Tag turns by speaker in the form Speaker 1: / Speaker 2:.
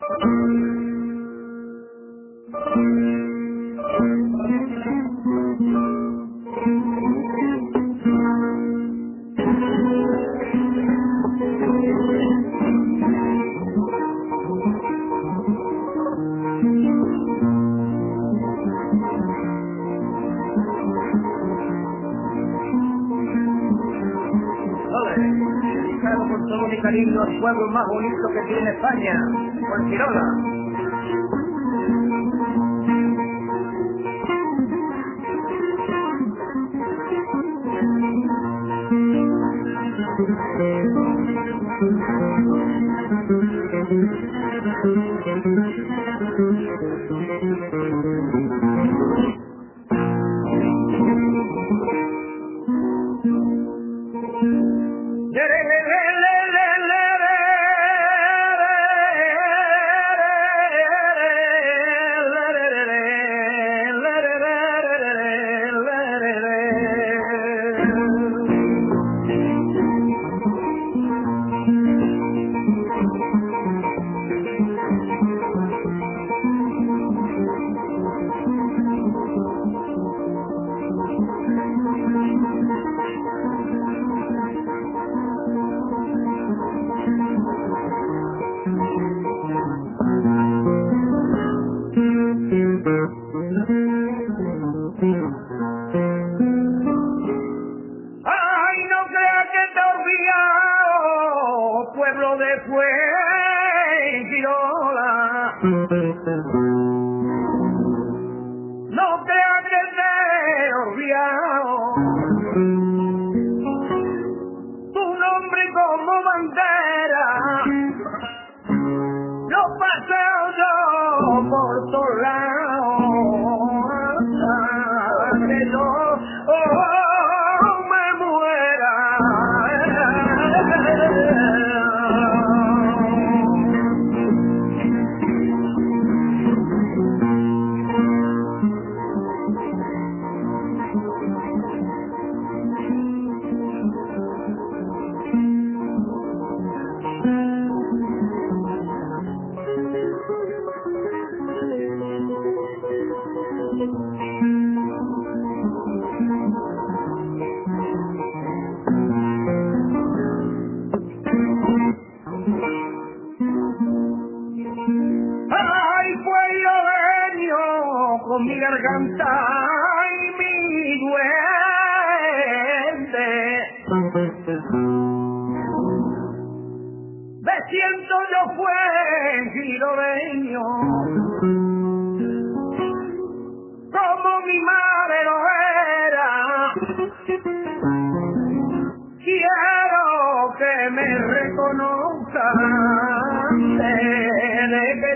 Speaker 1: Dedicado con todo mi cariño al pueblo más bonito que tiene España, Fuengirola. Ay, no creas que te he olvidado, pueblo de Fuengirola. No creas que te he olvidado, tu nombre como bandera lo paseo yo por todos lados, hasta que yo me muera. Ay, pueblo con mi garganta y mi duende, me siento yo fuengiroleño, como mi madre lo era. Quiero que me reconozcan desde que